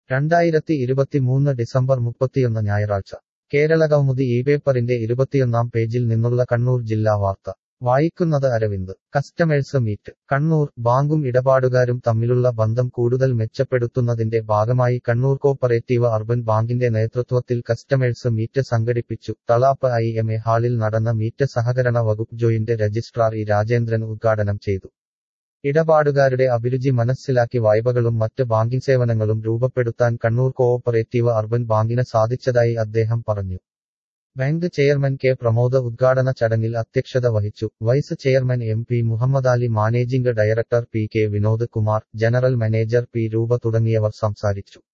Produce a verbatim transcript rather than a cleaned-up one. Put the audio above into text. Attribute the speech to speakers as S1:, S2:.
S1: രണ്ടായിരത്തി ഇരുപത്തിമൂന്ന് ഡിസംബർ മുപ്പത്തിയൊന്ന് ഞായറാഴ്ച കേരളകൗമുദി ഈ പേപ്പറിന്റെ ഇരുപത്തിയൊന്നാം പേജിൽ നിന്നുള്ള കണ്ണൂർ ജില്ലാ വാർത്ത വായിക്കുന്നത് അരവിന്ദ്. Customers meet Kannur. ബാങ്കും ഇടപാടുകാരും തമ്മിലുള്ള ബന്ധം കൂടുതൽ മെച്ചപ്പെടുത്തുന്നതിന്റെ ഭാഗമായി കണ്ണൂർ കോപ്പറേറ്റീവ് അർബൻ ബാങ്കിന്റെ നേതൃത്വത്തിൽ കസ്റ്റമേഴ്സ് മീറ്റ് സംഘടിപ്പിച്ചു. തളാപ്പ് ഐ എം എ ഹാളിൽ നടന്ന മീറ്റ് സഹകരണ വകുപ്പ് ജോയിന്റ് രജിസ്ട്രാർ ഇ രാജേന്ദ്രൻ ഉദ്ഘാടനം ചെയ്തു. ഇടപാടുകാരുടെ അഭിരുചി മനസ്സിലാക്കി വായ്പകളും മറ്റ് ബാങ്കിംഗ് സേവനങ്ങളും രൂപപ്പെടുത്താൻ കണ്ണൂർ കോഓപ്പറേറ്റീവ് അർബൻ ബാങ്കിന് സാധിച്ചതായി അദ്ദേഹം പറഞ്ഞു. ബാങ്ക് ചെയർമാൻ കെ പ്രമോദ് ഉദ്ഘാടന ചടങ്ങിൽ അധ്യക്ഷത വഹിച്ചു. Vice chairman M P Muhammadali, managing director P K Vinod Kumar, general manager P Rupa തുടങ്ങിയവർ സംസാരിച്ചു.